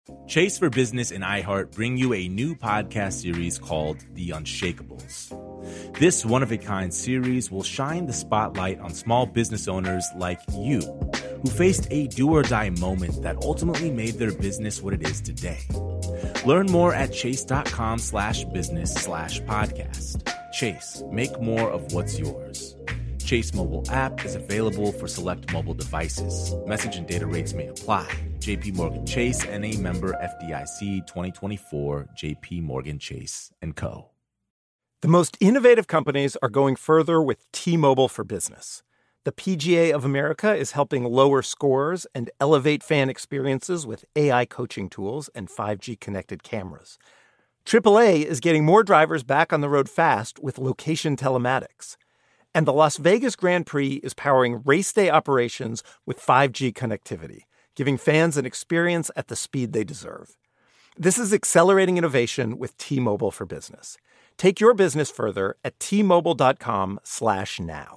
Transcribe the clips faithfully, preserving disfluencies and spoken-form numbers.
Chase for Business and iHeart bring you a new podcast series called The Unshakables. This one-of-a-kind series will shine the spotlight on small business owners like you, who faced a do-or-die moment that ultimately made their business what it is today. Learn more at chase.com slash business slash podcast. Chase, make more of what's yours. Chase mobile app is available for select mobile devices. Message and data rates may apply. J P Morgan Chase, N A member F D I C twenty twenty-four, J P Morgan Chase and Co. The most innovative companies are going further with T-Mobile for Business. The P G A of America is helping lower scores and elevate fan experiences with A I coaching tools and five G connected cameras. triple A is getting more drivers back on the road fast with location telematics. And the Las Vegas Grand Prix is powering race day operations with five G connectivity, giving fans an experience at the speed they deserve. This is accelerating innovation with T-Mobile for Business. Take your business further at T-Mobile.com slash now.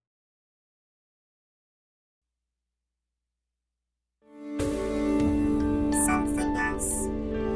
Something else.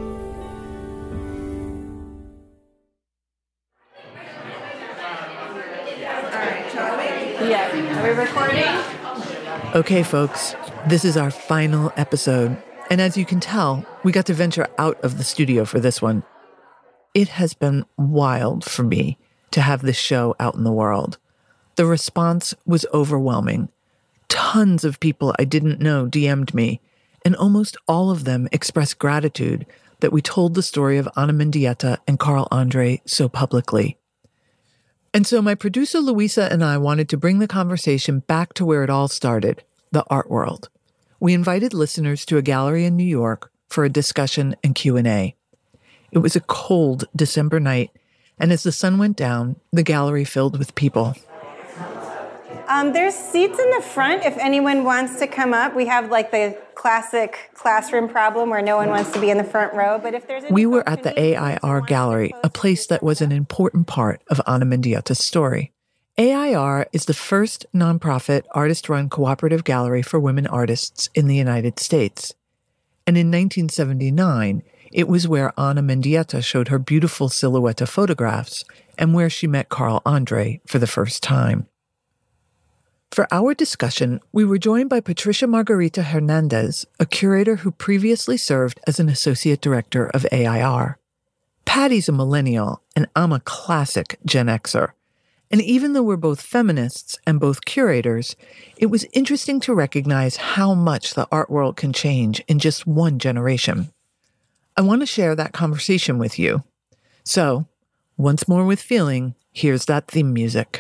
All right, shall we? Yeah. Are we recording? Okay, folks, this is our final episode. And as you can tell, we got to venture out of the studio for this one. It has been wild for me to have this show out in the world. The response was overwhelming. Tons of people I didn't know D M'd me, and almost all of them expressed gratitude that we told the story of Ana Mendieta and Carl Andre so publicly. And so my producer Luisa and I wanted to bring the conversation back to where it all started, the art world. We invited listeners to a gallery in New York for a discussion and Q and A. It was a cold December night, and as the sun went down, the gallery filled with people. Um, there's seats in the front if anyone wants to come up. We have like the classic classroom problem where no one wants to be in the front row. But if there's any we were at the A I R Gallery, a place that was an important part of Ana Mendieta's story. A I R is the first nonprofit artist-run cooperative gallery for women artists in the United States. And in nineteen seventy-nine, it was where Ana Mendieta showed her beautiful silhouette photographs and where she met Carl Andre for the first time. For our discussion, we were joined by Patricia Margarita Hernandez, a curator who previously served as an associate director of A I R. Patty's a millennial, and I'm a classic Gen Xer. And even though we're both feminists and both curators, it was interesting to recognize how much the art world can change in just one generation. I want to share that conversation with you. So, once more with feeling, here's that theme music.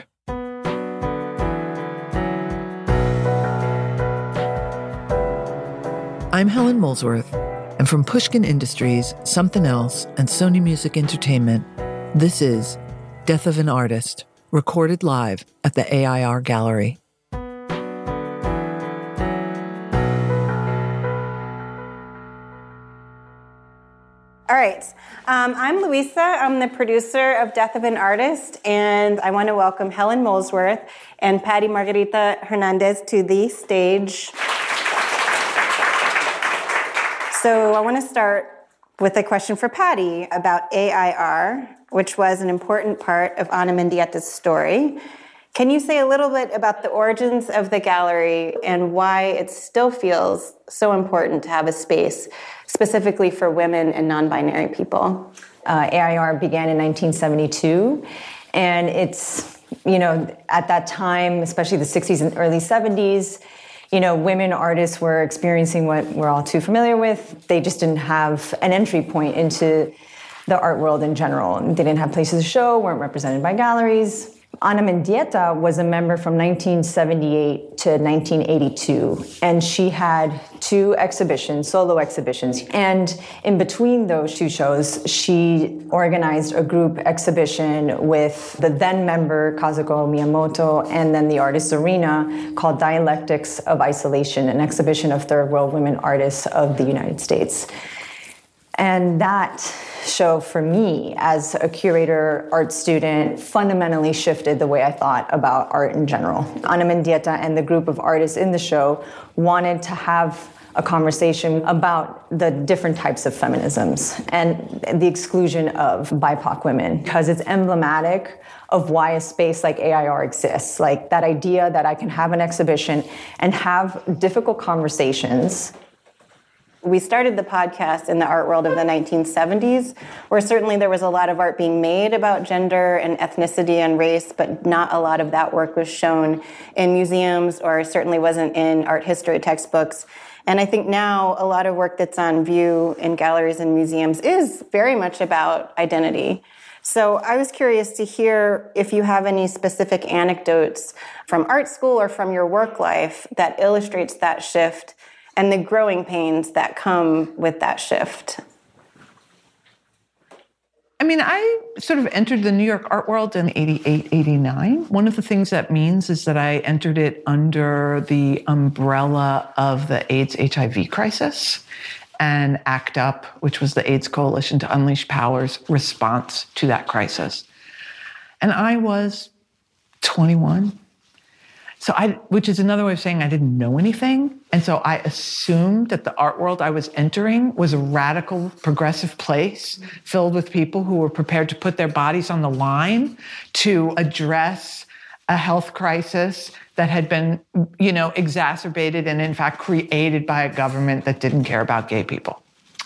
I'm Helen Molesworth, and from Pushkin Industries, Something Else, and Sony Music Entertainment, this is Death of an Artist, recorded live at the A I R Gallery. All right. Um, I'm Luisa. I'm the producer of Death of an Artist, and I want to welcome Helen Molesworth and Patty Margarita Hernandez to the stage. So I want to start with a question for Patty about A I R, which was an important part of Ana Mendieta's story. Can you say a little bit about the origins of the gallery and why it still feels so important to have a space specifically for women and non-binary people? Uh, A I R began in nineteen seventy-two, and it's, you know, at that time, especially the sixties and early seventies, you know, women artists were experiencing what we're all too familiar with. They just didn't have an entry point into the art world in general. They didn't have places to show, weren't represented by galleries. Ana Mendieta was a member from nineteen seventy-eight to nineteen eighty-two, and she had two exhibitions, solo exhibitions. And in between those two shows, she organized a group exhibition with the then member Kazuko Miyamoto and then the artist Zarina called Dialectics of Isolation, an exhibition of third world women artists of the United States. And that show for me as a curator, art student, fundamentally shifted the way I thought about art in general. Ana Mendieta and the group of artists in the show wanted to have a conversation about the different types of feminisms and the exclusion of B I P O C women, because it's emblematic of why a space like A I R exists. Like that idea that I can have an exhibition and have difficult conversations. We started the podcast in the art world of the nineteen seventies, where certainly there was a lot of art being made about gender and ethnicity and race, but not a lot of that work was shown in museums or certainly wasn't in art history textbooks. And I think now a lot of work that's on view in galleries and museums is very much about identity. So I was curious to hear if you have any specific anecdotes from art school or from your work life that illustrates that shift and the growing pains that come with that shift. I mean, I sort of entered the New York art world in eighty-eight, eighty-nine. One of the things that means is that I entered it under the umbrella of the AIDS H I V crisis and ACT UP, which was the AIDS Coalition to Unleash Power's response to that crisis. And I was twenty-one. So I, which is another way of saying I didn't know anything. And so I assumed that the art world I was entering was a radical, progressive place filled with people who were prepared to put their bodies on the line to address a health crisis that had been, you know, exacerbated and in fact created by a government that didn't care about gay people.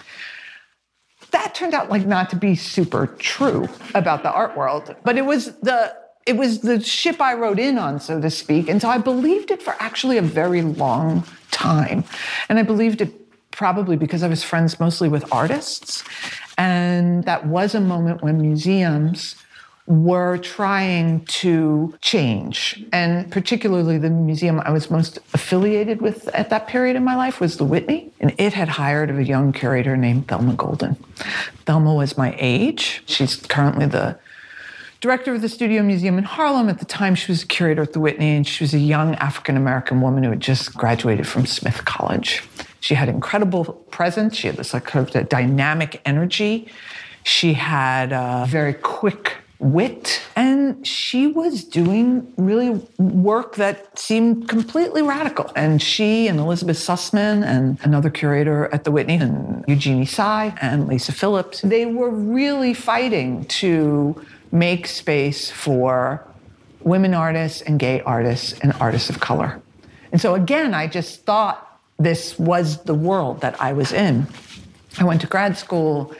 That turned out like not to be super true about the art world, but it was the It was the ship I rode in on, so to speak. And so I believed it for actually a very long time. And I believed it probably because I was friends mostly with artists. And that was a moment when museums were trying to change. And particularly the museum I was most affiliated with at that period in my life was the Whitney. And it had hired a young curator named Thelma Golden. Thelma was my age. She's currently the director of the Studio Museum in Harlem. At the time, she was a curator at the Whitney, and she was a young African-American woman who had just graduated from Smith College. She had incredible presence. She had this like kind of dynamic energy. She had a very quick wit, and she was doing really work that seemed completely radical. And she and Elizabeth Sussman and another curator at the Whitney, and Eugenie Tsai and Lisa Phillips, they were really fighting to make space for women artists and gay artists and artists of color. And so again, I just thought this was the world that I was in. I went to grad school.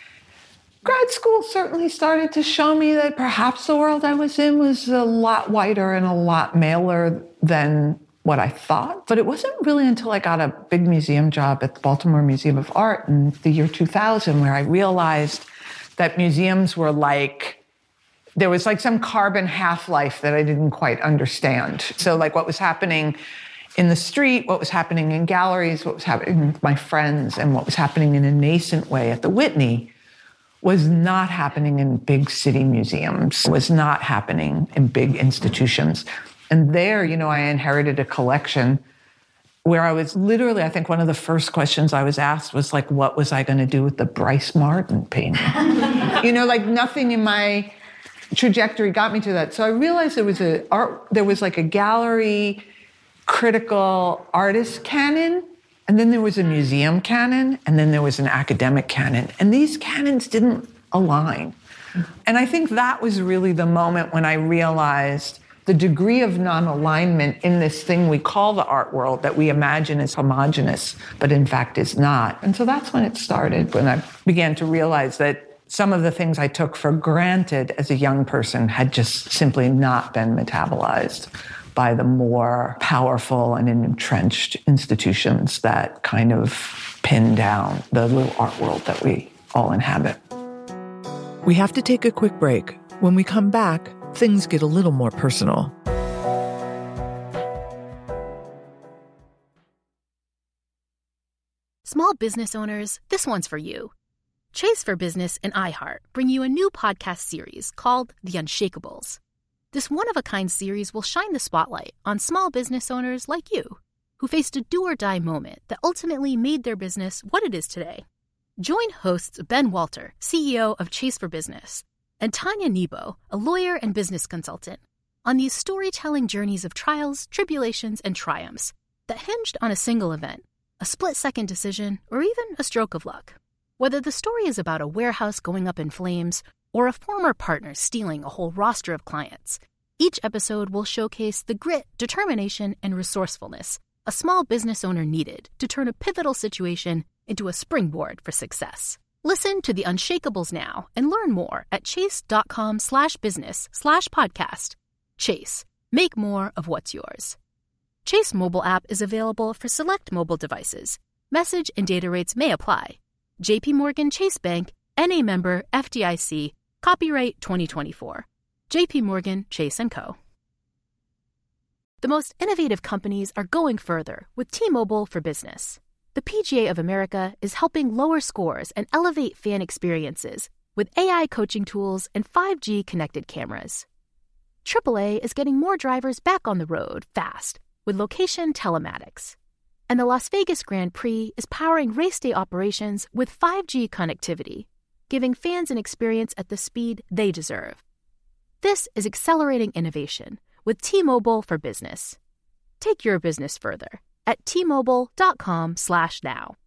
Grad school certainly started to show me that perhaps the world I was in was a lot whiter and a lot maler than what I thought. But it wasn't really until I got a big museum job at the Baltimore Museum of Art in the year two thousand where I realized that museums were like, there was like some carbon half-life that I didn't quite understand. So like what was happening in the street, what was happening in galleries, what was happening with my friends, and what was happening in a nascent way at the Whitney was not happening in big city museums, was not happening in big institutions. And there, you know, I inherited a collection where I was literally, I think one of the first questions I was asked was like, what was I going to do with the Bryce Martin painting? You know, like nothing in my trajectory got me to that. So I realized there was a art, there was like a gallery critical artist canon, and then there was a museum canon, and then there was an academic canon. And these canons didn't align. And I think that was really the moment when I realized the degree of non-alignment in this thing we call the art world that we imagine is homogenous, but in fact is not. And so that's when it started, when I began to realize that some of the things I took for granted as a young person had just simply not been metabolized by the more powerful and entrenched institutions that kind of pin down the little art world that we all inhabit. We have to take a quick break. When we come back, things get a little more personal. Small business owners, this one's for you. Chase for Business and iHeart bring you a new podcast series called The Unshakables. This one-of-a-kind series will shine the spotlight on small business owners like you, who faced a do-or-die moment that ultimately made their business what it is today. Join hosts Ben Walter, C E O of Chase for Business, and Tanya Nebo, a lawyer and business consultant, on these storytelling journeys of trials, tribulations, and triumphs that hinged on a single event, a split-second decision, or even a stroke of luck. Whether the story is about a warehouse going up in flames or a former partner stealing a whole roster of clients, each episode will showcase the grit, determination, and resourcefulness a small business owner needed to turn a pivotal situation into a springboard for success. Listen to The Unshakables now and learn more at chase.com slash business slash podcast. Chase, make more of what's yours. Chase mobile app is available for select mobile devices. Message and data rates may apply. J P Morgan Chase Bank, N A member F D I C, copyright twenty twenty-four. J P Morgan Chase and Co. The most innovative companies are going further with T-Mobile for Business. The P G A of America is helping lower scores and elevate fan experiences with A I coaching tools and five G connected cameras. triple A is getting more drivers back on the road fast with location telematics. And the Las Vegas Grand Prix is powering race day operations with five G connectivity, giving fans an experience at the speed they deserve. This is accelerating innovation with T-Mobile for Business. Take your business further at T-Mobile.com slash now.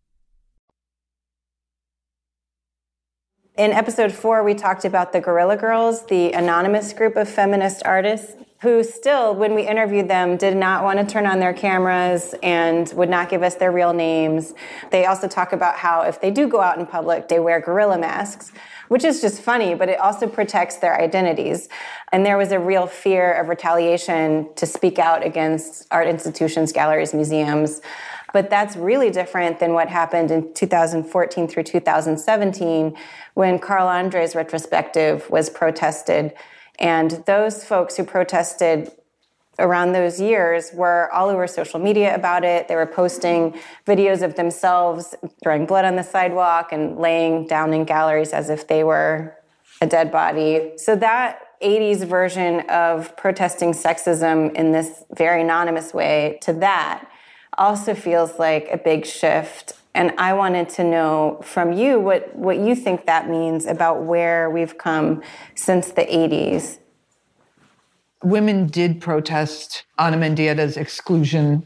In episode four, we talked about the Guerrilla Girls, the anonymous group of feminist artists who still, when we interviewed them, did not want to turn on their cameras and would not give us their real names. They also talk about how if they do go out in public, they wear gorilla masks, which is just funny, but it also protects their identities. And there was a real fear of retaliation to speak out against art institutions, galleries, museums. But that's really different than what happened in two thousand fourteen through two thousand seventeen when Carl Andre's retrospective was protested. And those folks who protested around those years were all over social media about it. They were posting videos of themselves throwing blood on the sidewalk and laying down in galleries as if they were a dead body. So that eighties version of protesting sexism in this very anonymous way to that also feels like a big shift. And I wanted to know from you what, what you think that means about where we've come since the eighties. Women did protest Ana Mendieta's exclusion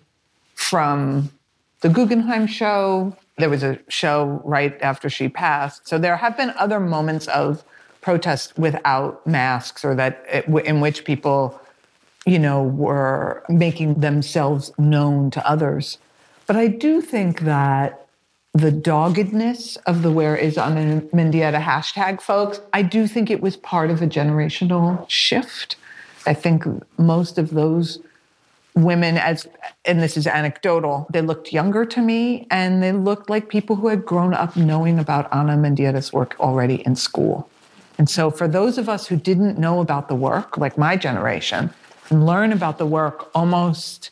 from the Guggenheim show. There was a show right after she passed. So there have been other moments of protest without masks or that in which people, you know, were making themselves known to others. But I do think that the doggedness of the Where is Ana Mendieta hashtag folks, I do think it was part of a generational shift. I think most of those women, as and this is anecdotal, they looked younger to me, and they looked like people who had grown up knowing about Ana Mendieta's work already in school. And so for those of us who didn't know about the work, like my generation, and learn about the work almost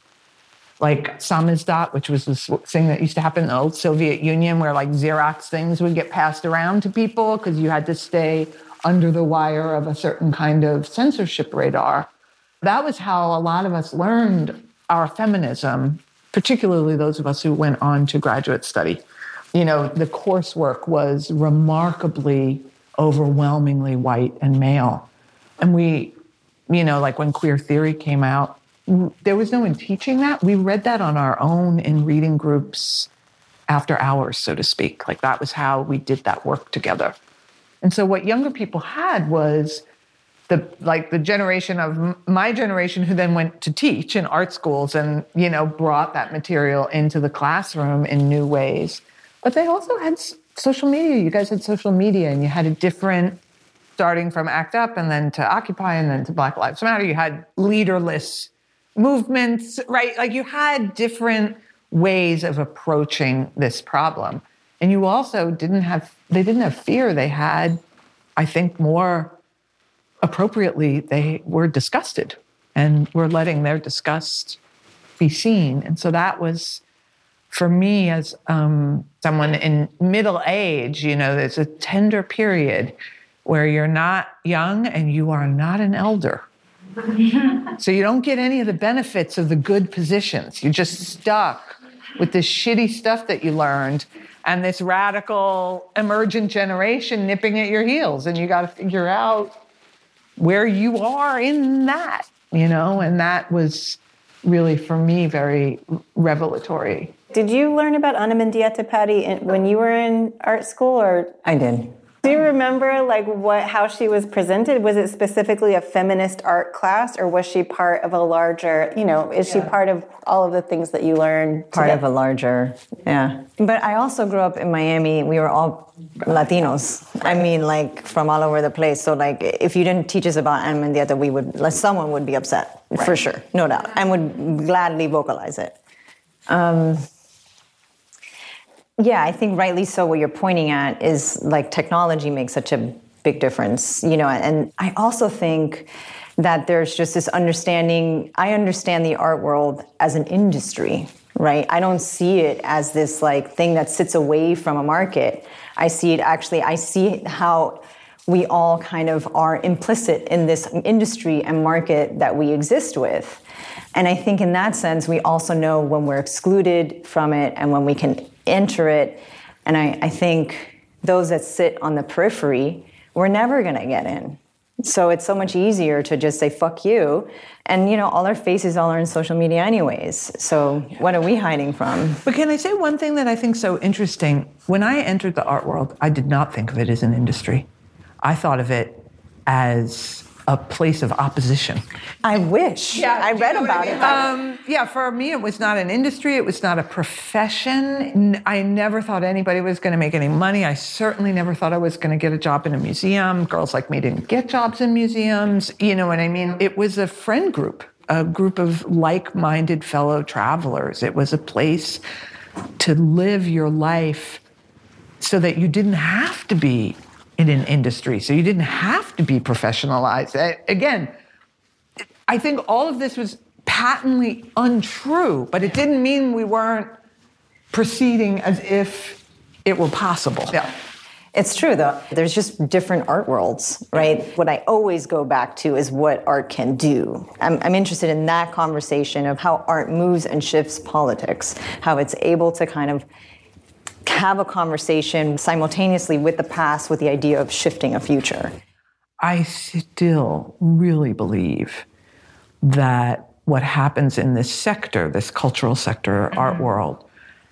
like samizdat, which was this thing that used to happen in the old Soviet Union where like Xerox things would get passed around to people because you had to stay under the wire of a certain kind of censorship radar. That was how a lot of us learned our feminism, particularly those of us who went on to graduate study. You know, the coursework was remarkably, overwhelmingly white and male. And we, you know, like when queer theory came out, there was no one teaching that. We read that on our own in reading groups after hours, so to speak. Like that was how we did that work together. And so what younger people had was the like the generation of my generation who then went to teach in art schools and, you know, brought that material into the classroom in new ways. But they also had social media. You guys had social media and you had a different, starting from ACT UP and then to Occupy and then to Black Lives Matter, you had leaderless movements, right? Like you had different ways of approaching this problem. And you also didn't have, they didn't have fear. They had, I think, more appropriately, they were disgusted and were letting their disgust be seen. And so that was, for me as um, someone in middle age, you know, there's a tender period where you're not young and you are not an elder. So you don't get any of the benefits of the good positions. You're just stuck with this shitty stuff that you learned and this radical emergent generation nipping at your heels. And you got to figure out where you are in that, you know? And that was really, for me, very revelatory Did you learn about Ana Mendieta, Patty, when you were in art school, or? I did. Do you remember like what how she was presented? Was it specifically a feminist art class, or was she part of a larger, you know, is yeah. she part of all of the things that you learned? Part of a larger, yeah. But I also grew up in Miami. We were all Latinos. I mean, like from all over the place. So like if you didn't teach us about Ana Mendieta, we would, like, someone would be upset, right. for sure, no doubt, and would gladly vocalize it. Um, Yeah, I think rightly so. What you're pointing at is like technology makes such a big difference, you know, and I also think that there's just this understanding. I understand the art world as an industry, right? I don't see it as this like thing that sits away from a market. I see it actually, I see how we all kind of are implicit in this industry and market that we exist with. And I think in that sense, we also know when we're excluded from it and when we can enter it. And I, I think those that sit on the periphery, we're never going to get in. So it's so much easier to just say, fuck you. And, you know, all our faces all are in social media anyways. So what are we hiding from? But can I say one thing that I think is so interesting? When I entered the art world, I did not think of it as an industry. I thought of it as a place of opposition. I wish. Yeah, I read about I mean? it. Um, yeah, for me, it was not an industry. It was not a profession. I never thought anybody was going to make any money. I certainly never thought I was going to get a job in a museum. Girls like me didn't get jobs in museums. You know what I mean? It was a friend group, a group of like-minded fellow travelers. It was a place to live your life so that you didn't have to be in an industry, so you didn't have to be professionalized. Again, I think all of this was patently untrue, but it didn't mean we weren't proceeding as if it were possible. Yeah. It's true, though. There's just different art worlds, right? What I always go back to is what art can do. I'm, I'm interested in that conversation of how art moves and shifts politics, how it's able to kind of have a conversation simultaneously with the past with the idea of shifting a future. I still really believe that what happens in this sector, this cultural sector, mm-hmm. art world,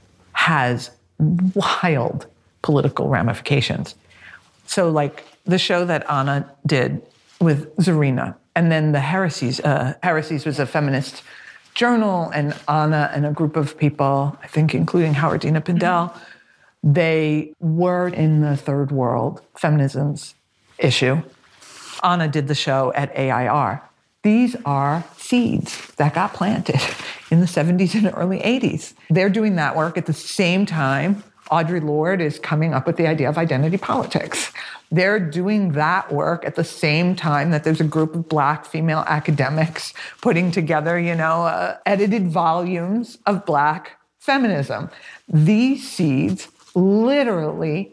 has wild political ramifications. So like the show that Ana did with Zarina, and then the Heresies. Uh, Heresies was a feminist journal, and Ana and a group of people, I think including Howardina Pindell, mm-hmm. they were in the third world feminism's issue. Ana did the show at A I R. These are seeds that got planted in the seventies and early eighties. They're doing that work at the same time Audre Lorde is coming up with the idea of identity politics. They're doing that work at the same time that there's a group of Black female academics putting together, you know, uh, edited volumes of Black feminism. These seeds literally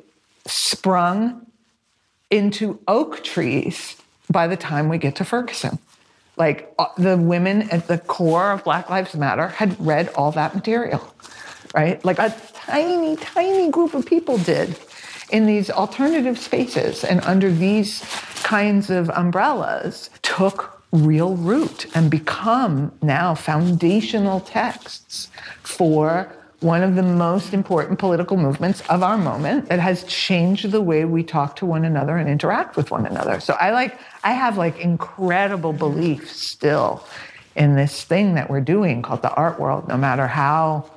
sprung into oak trees by the time we get to Ferguson. Like, uh, the women at the core of Black Lives Matter had read all that material, right? Like a tiny, tiny group of people did in these alternative spaces and under these kinds of umbrellas took real root and become now foundational texts for one of the most important political movements of our moment that has changed the way we talk to one another and interact with one another. So I like, I have like incredible belief still in this thing that we're doing called the art world, no matter how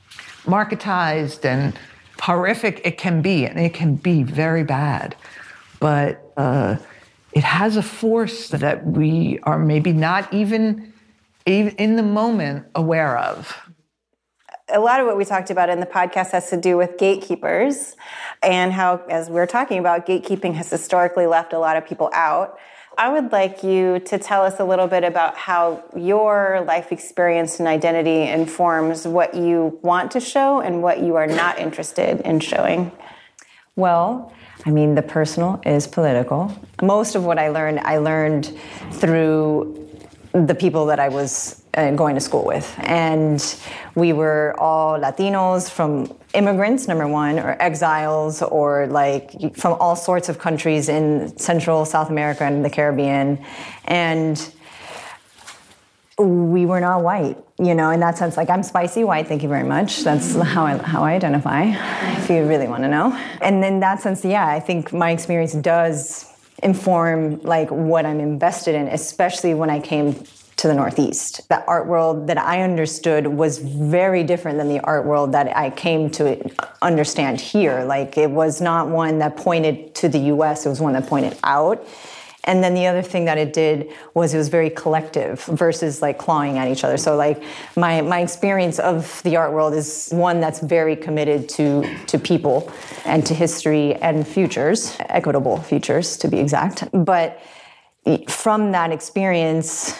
marketized and horrific it can be, and it can be very bad. But uh, it has a force that we are maybe not even, even in the moment aware of. A lot of what we talked about in the podcast has to do with gatekeepers and how, as we're talking about, gatekeeping has historically left a lot of people out. I would like you to tell us a little bit about how your life experience and identity informs what you want to show and what you are not interested in showing. Well, I mean, the personal is political. Most of what I learned, I learned through the people that I was uh, going to school with. And we were all Latinos from immigrants, number one, or exiles, or like from all sorts of countries in Central, South America, and the Caribbean. And we were not white. you know, in that sense, like I'm spicy white, thank you very much. That's how I, how I identify, if you really want to know. And in that sense, yeah, I think my experience does inform like what I'm invested in, especially when I came to the Northeast. The art world that I understood was very different than the art world that I came to understand here. Like it was not one that pointed to the U S, it was one that pointed out. And then the other thing that it did was it was very collective versus like clawing at each other. So like my my experience of the art world is one that's very committed to to people and to history and futures, equitable futures to be exact. But from that experience,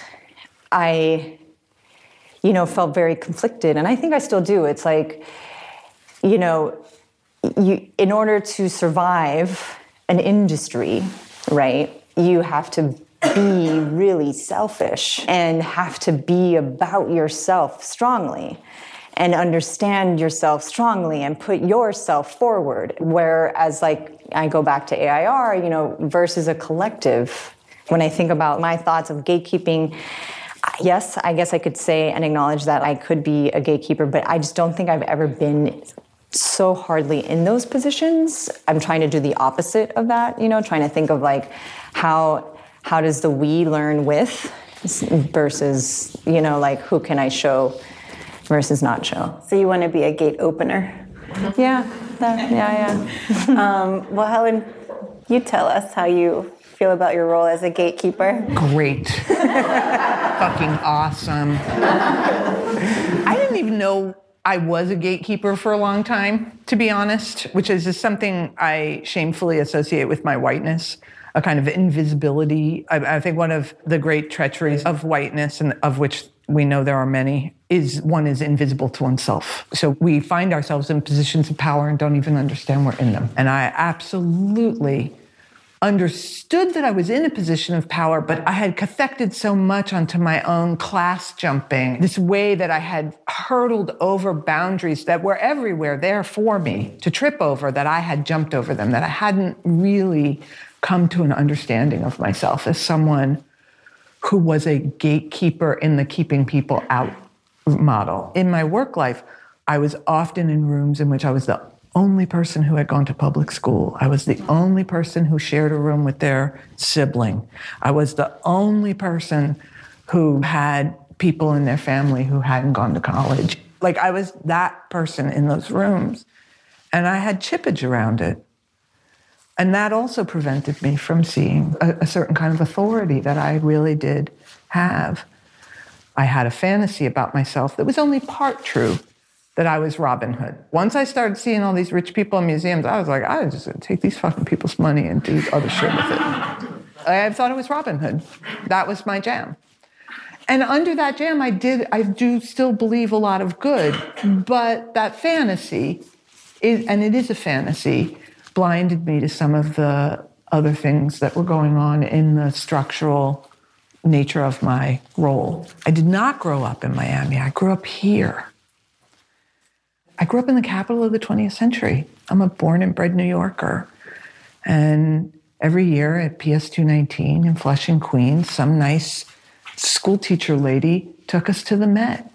I, you know, felt very conflicted, and I think I still do. It's like, you know, you in order to survive an industry, right, you have to be really selfish and have to be about yourself strongly and understand yourself strongly and put yourself forward. Whereas, like, I go back to A I R, you know, versus a collective. When I think about my thoughts of gatekeeping, yes, I guess I could say and acknowledge that I could be a gatekeeper, but I just don't think I've ever been so hardly in those positions. I'm trying to do the opposite of that, you know, trying to think of like how how does the we learn with versus, you know, like who can I show versus not show. So you want to be a gate opener? Yeah, that, yeah, yeah. um, well, Helen, you tell us how you feel about your role as a gatekeeper. Great. Fucking awesome. I didn't even know I was a gatekeeper for a long time, to be honest, which is just something I shamefully associate with my whiteness, a kind of invisibility. I, I think one of the great treacheries of whiteness, and of which we know there are many, is one is invisible to oneself. So we find ourselves in positions of power and don't even understand we're in them. And I absolutely understood that I was in a position of power, but I had cathected so much onto my own class jumping, this way that I had hurdled over boundaries that were everywhere there for me to trip over, that I had jumped over them, that I hadn't really come to an understanding of myself as someone who was a gatekeeper in the keeping people out model. In my work life, I was often in rooms in which I was the only person who had gone to public school. I was the only person who shared a room with their sibling. I was the only person who had people in their family who hadn't gone to college. Like, I was that person in those rooms. And I had chippage around it. And that also prevented me from seeing a, a certain kind of authority that I really did have. I had a fantasy about myself that was only part true, that I was Robin Hood. Once I started seeing all these rich people in museums, I was like, I'm just gonna take these fucking people's money and do other shit with it. I thought it was Robin Hood. That was my jam. And under that jam, I did, I do still believe a lot of good, but that fantasy, is, and it is a fantasy, blinded me to some of the other things that were going on in the structural nature of my role. I did not grow up in Miami. I grew up here. I grew up in the capital of the twentieth century. I'm a born and bred New Yorker. And every year at P S two nineteen in Flushing, Queens, some nice school teacher lady took us to the Met.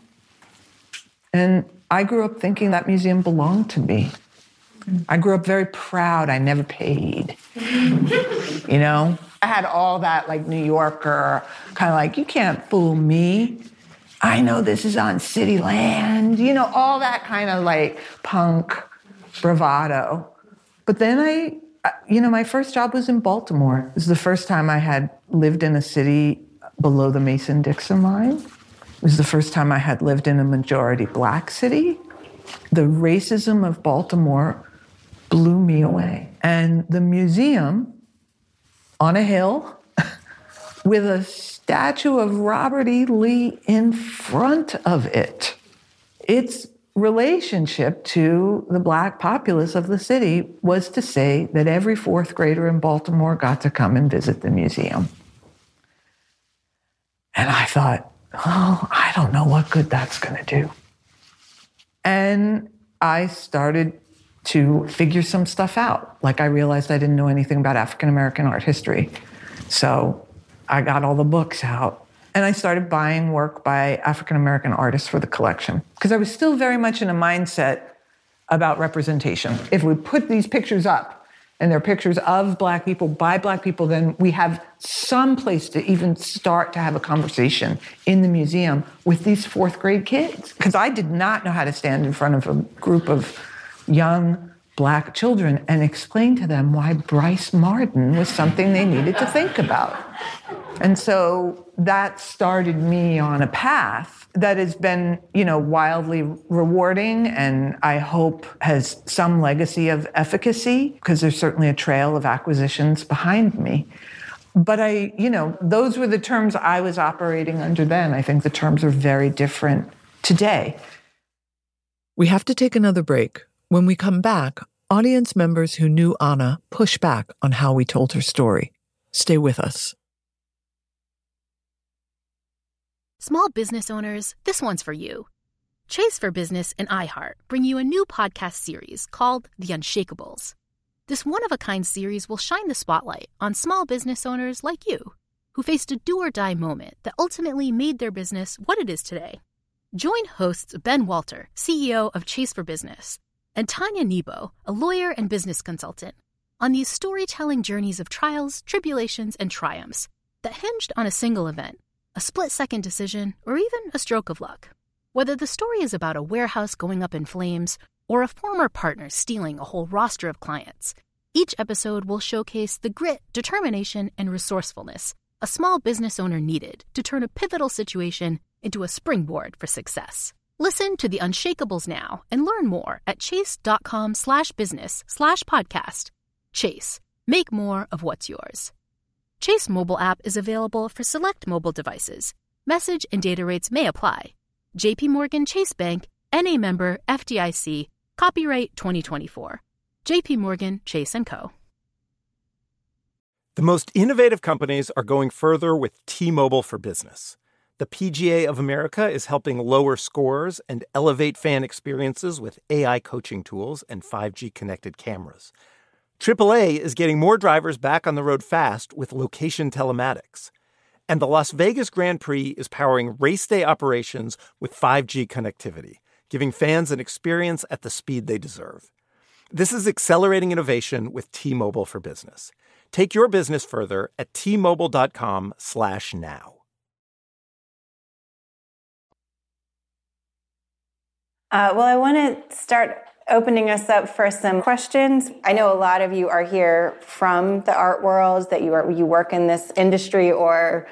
And I grew up thinking that museum belonged to me. I grew up very proud I never paid. You know? I had all that like New Yorker, kind of like, you can't fool me. I know this is on city land, you know, all that kind of like punk bravado. But then I, you know, my first job was in Baltimore. It was the first time I had lived in a city below the Mason-Dixon line. It was the first time I had lived in a majority black city. The racism of Baltimore blew me away. And the museum on a hill with a statue of Robert E. Lee in front of it. Its relationship to the black populace of the city was to say that every fourth grader in Baltimore got to come and visit the museum. And I thought, oh, I don't know what good that's going to do. And I started to figure some stuff out. Like, I realized I didn't know anything about African American art history. So I got all the books out And I started buying work by African-American artists for the collection because I was still very much in a mindset about representation. If we put these pictures up and they're pictures of Black people by Black people, then we have some place to even start to have a conversation in the museum with these fourth grade kids. Because I did not know how to stand in front of a group of young Black children and explain to them why Bryce Martin was something they needed to think about. And so that started me on a path that has been, you know, wildly rewarding and I hope has some legacy of efficacy because there's certainly a trail of acquisitions behind me. But I, you know, those were the terms I was operating under then. I think the terms are very different today. We have to take another break. When we come back, audience members who knew Anna push back on how we told her story. Stay with us. Small business owners, this one's for you. Chase for Business and iHeart bring you a new podcast series called The Unshakables. This one-of-a-kind series will shine the spotlight on small business owners like you, who faced a do-or-die moment that ultimately made their business what it is today. Join hosts Ben Walter, C E O of Chase for Business, and Tanya Nebo, a lawyer and business consultant, on these storytelling journeys of trials, tribulations, and triumphs that hinged on a single event, a split-second decision, or even a stroke of luck. Whether the story is about a warehouse going up in flames or a former partner stealing a whole roster of clients, each episode will showcase the grit, determination, and resourcefulness a small business owner needed to turn a pivotal situation into a springboard for success. Listen to The Unshakables now and learn more at chase.com slash business slash podcast. Chase, make more of what's yours. Chase mobile app is available for select mobile devices. Message and data rates may apply. J P Morgan Chase Bank, N A member, F D I C, copyright twenty twenty-four. J P Morgan Chase and Co. The most innovative companies are going further with T-Mobile for Business. The P G A of America is helping lower scores and elevate fan experiences with A I coaching tools and five G connected cameras. triple A is getting more drivers back on the road fast with location telematics. And the Las Vegas Grand Prix is powering race day operations with five G connectivity, giving fans an experience at the speed they deserve. This is accelerating innovation with T-Mobile for Business. Take your business further at T-Mobile.com slash now. Uh, well, I want to start opening us up for some questions. I know a lot of you are here from the art world, that you are you work in this industry or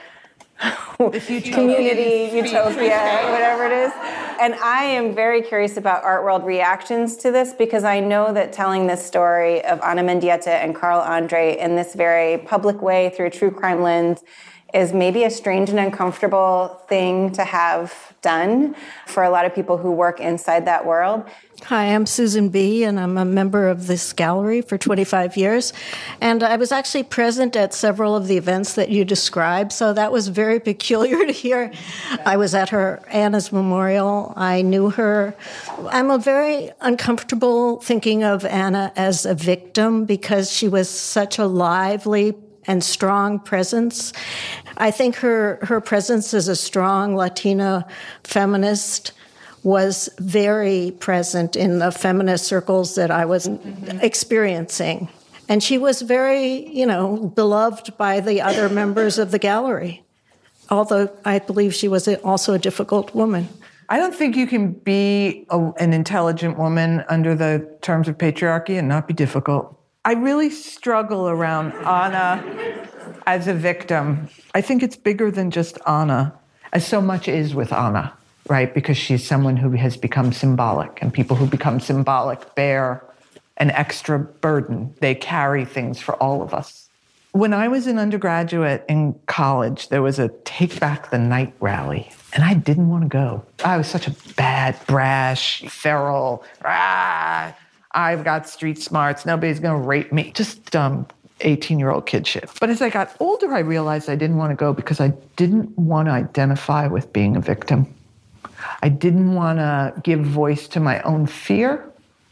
community, utopia, whatever it is. And I am very curious about art world reactions to this because I know that telling this story of Ana Mendieta and Carl Andre in this very public way through a true crime lens is maybe a strange and uncomfortable thing to have done for a lot of people who work inside that world. Hi, I'm Susan B., and I'm a member of this gallery for twenty-five years. And I was actually present at several of the events that you described, so that was very peculiar to hear. I was at her Anna's memorial. I knew her. I'm a very uncomfortable thinking of Anna as a victim because she was such a lively and strong presence. I think her, her presence as a strong Latina feminist was very present in the feminist circles that I was experiencing. And she was very, you know, beloved by the other members of the gallery, although I believe she was also a difficult woman. I don't think you can be a, an intelligent woman under the terms of patriarchy and not be difficult. I really struggle around Anna as a victim. I think it's bigger than just Anna, as so much is with Anna, right? Because she's someone who has become symbolic, and people who become symbolic bear an extra burden. They carry things for all of us. When I was an undergraduate in college, there was a Take Back the Night rally, and I didn't want to go. I was such a bad, brash, feral, ah, I've got street smarts, nobody's going to rape me. Just dumb eighteen-year-old kid shit. But as I got older, I realized I didn't want to go because I didn't want to identify with being a victim. I didn't want to give voice to my own fear.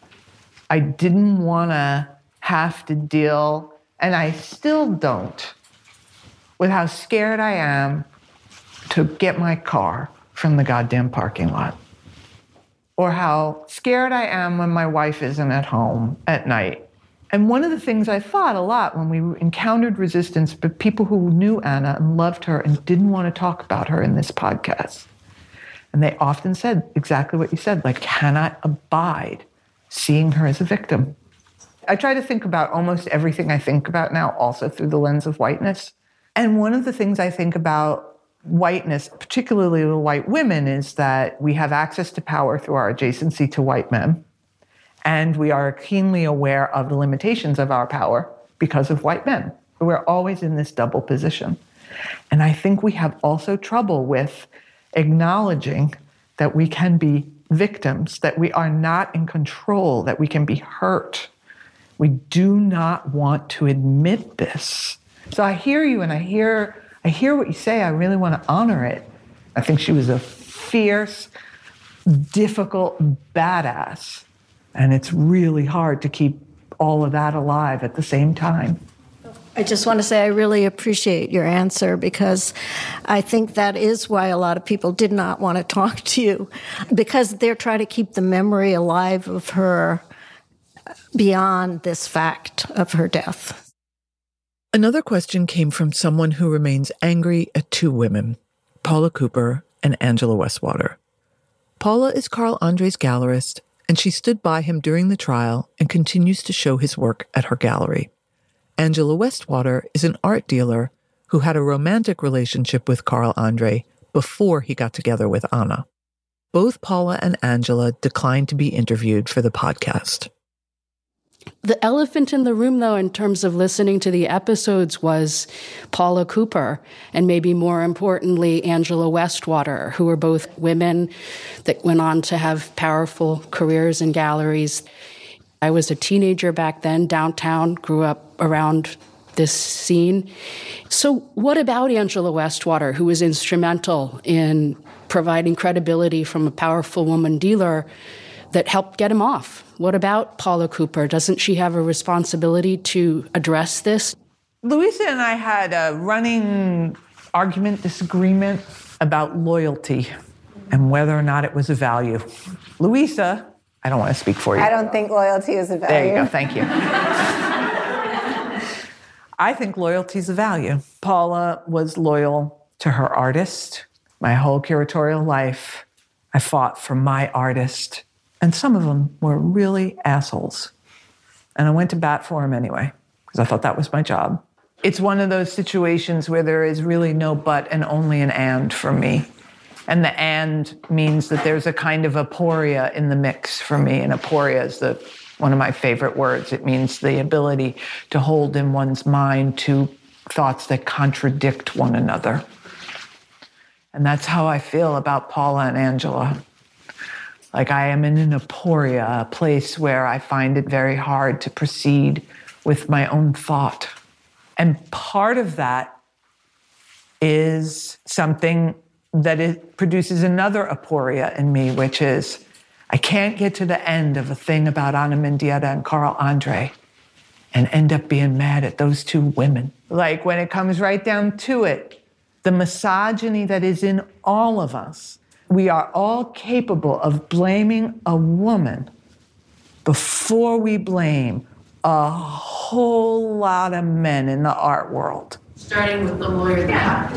I didn't want to have to deal, and I still don't, with how scared I am to get my car from the goddamn parking lot. Or how scared I am when my wife isn't at home at night. And one of the things I thought a lot when we encountered resistance, but people who knew Anna and loved her and didn't want to talk about her in this podcast. And they often said exactly what you said, like, cannot abide seeing her as a victim. I try to think about almost everything I think about now also through the lens of whiteness. And one of the things I think about whiteness, particularly with white women, is that we have access to power through our adjacency to white men. And we are keenly aware of the limitations of our power because of white men. We're always in this double position. And I think we have also trouble with acknowledging that we can be victims, that we are not in control, that we can be hurt. We do not want to admit this. So I hear you and I hear I hear what you say. I really want to honor it. I think she was a fierce, difficult badass. And it's really hard to keep all of that alive at the same time. I just want to say I really appreciate your answer, because I think that is why a lot of people did not want to talk to you, because they're trying to keep the memory alive of her beyond this fact of her death. Another question came from someone who remains angry at two women, Paula Cooper and Angela Westwater. Paula is Carl Andre's gallerist, and she stood by him during the trial and continues to show his work at her gallery. Angela Westwater is an art dealer who had a romantic relationship with Carl Andre before he got together with Anna. Both Paula and Angela declined to be interviewed for the podcast. The elephant in the room, though, in terms of listening to the episodes, was Paula Cooper and maybe more importantly, Angela Westwater, who were both women that went on to have powerful careers in galleries. I was a teenager back then, downtown, grew up around this scene. So what about Angela Westwater, who was instrumental in providing credibility from a powerful woman dealer that helped get him off? What about Paula Cooper? Doesn't she have a responsibility to address this? Louisa and I had a running argument, disagreement about loyalty and whether or not it was a value. Louisa, I don't want to speak for you. I don't think loyalty is a value. There you go, thank you. I think loyalty is a value. Paula was loyal to her artist. My whole curatorial life, I fought for my artist. And some of them were really assholes. And I went to bat for them anyway, because I thought that was my job. It's one of those situations where there is really no but and only an and for me. And the and means that there's a kind of aporia in the mix for me. And aporia is the, one of my favorite words. It means the ability to hold in one's mind two thoughts that contradict one another. And that's how I feel about Paula and Angela. Like I am in an aporia, a place where I find it very hard to proceed with my own thought. And part of that is something that it produces another aporia in me, which is I can't get to the end of a thing about Ana Mendieta and Carl Andre and end up being mad at those two women. Like when it comes right down to it, the misogyny that is in all of us, we are all capable of blaming a woman before we blame a whole lot of men in the art world. Starting with the lawyer that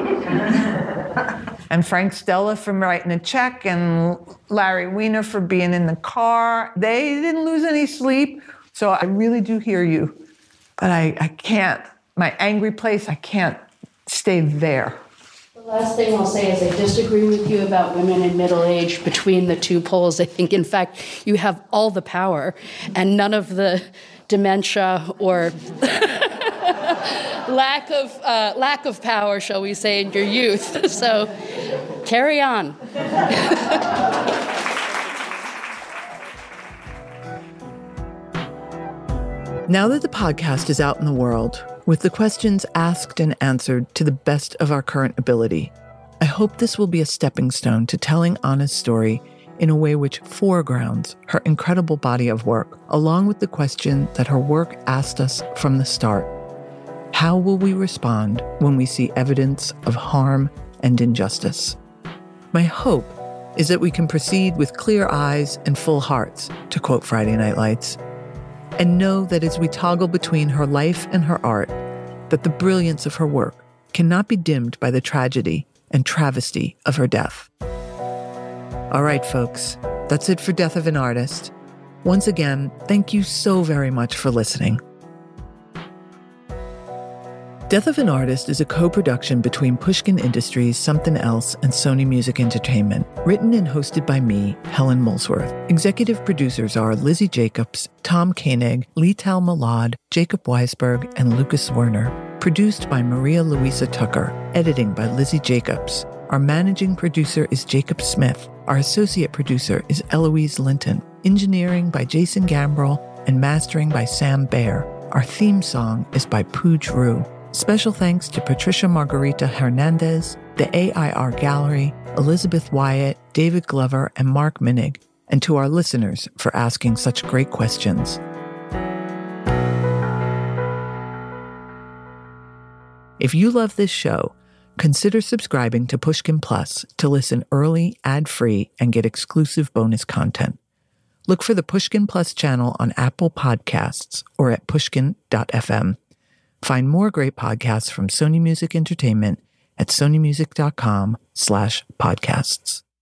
And Frank Stella for writing a check, and Larry Weiner for being in the car. They didn't lose any sleep. So I really do hear you. But I, I can't, my angry place, I can't stay there. The last thing I'll say is I disagree with you about women in middle age between the two poles. I think, in fact, you have all the power and none of the dementia or lack of uh, lack of power, shall we say, in your youth. So carry on. Now that the podcast is out in the world, with the questions asked and answered to the best of our current ability, I hope this will be a stepping stone to telling Ana's story in a way which foregrounds her incredible body of work, along with the question that her work asked us from the start. How will we respond when we see evidence of harm and injustice. My hope is that we can proceed with clear eyes and full hearts, to quote Friday Night Lights, and know that as we toggle between her life and her art, that the brilliance of her work cannot be dimmed by the tragedy and travesty of her death. All right, folks, that's it for Death of an Artist. Once again, thank you so very much for listening. Death of an Artist is a co-production between Pushkin Industries, Something Else, and Sony Music Entertainment. Written and hosted by me, Helen Molesworth. Executive producers are Lizzie Jacobs, Tom Koenig, Lital Malad, Jacob Weisberg, and Lucas Werner. Produced by Maria Louisa Tucker. Editing by Lizzie Jacobs. Our managing producer is Jacob Smith. Our associate producer is Eloise Linton. Engineering by Jason Gambrell and mastering by Sam Baer. Our theme song is by Pooj Rue. Special thanks to Patricia Margarita Hernandez, the A I R Gallery, Elizabeth Wyatt, David Glover, and Mark Minig, and to our listeners for asking such great questions. If you love this show, consider subscribing to Pushkin Plus to listen early, ad-free, and get exclusive bonus content. Look for the Pushkin Plus channel on Apple Podcasts or at pushkin dot f m. Find more great podcasts from Sony Music Entertainment at sonymusic dot com slash podcasts.